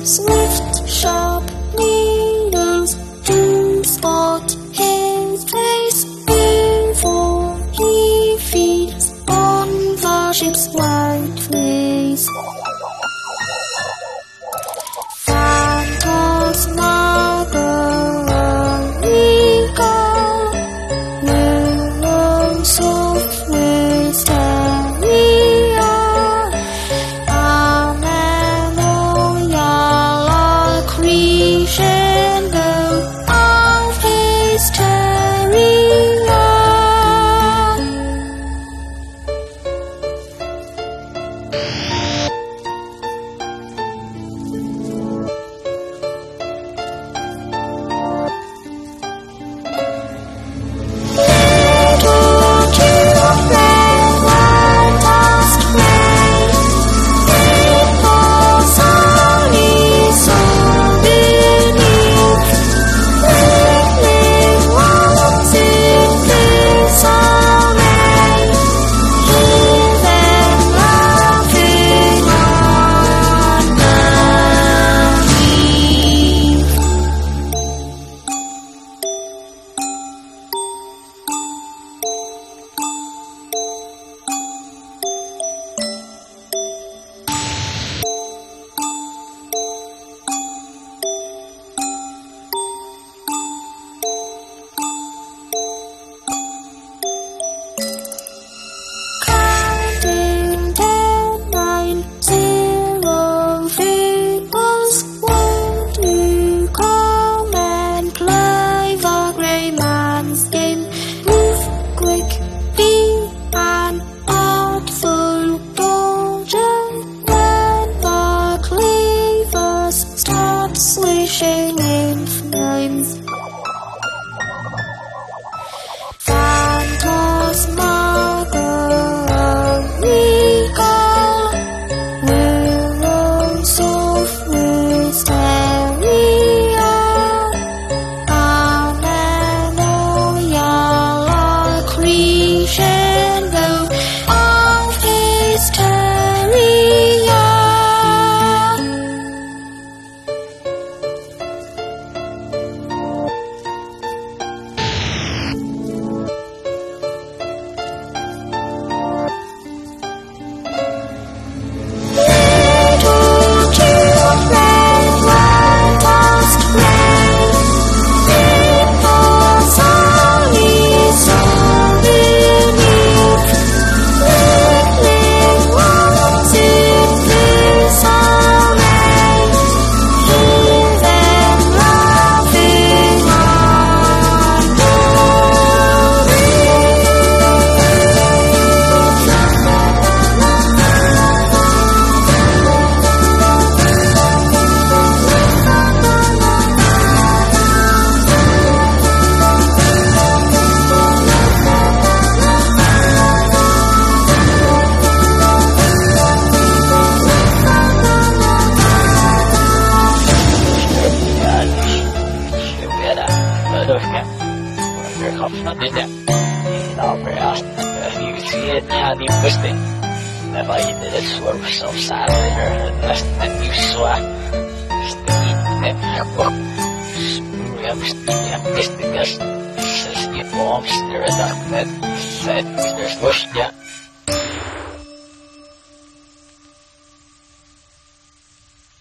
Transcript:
Swift, sharp needles to spot his place before he feeds on the ship's white fleece. Phantasmagoria, willows softly hysteria, Alleluia, crescendo of hysteria. Swishing in flames. Phantasmagoria, willows of hysteria, Alleluia, crescendo of hysteria. Never eaten it swerve so sadly unless that you swap. Says you monster that said there's bush, yeah.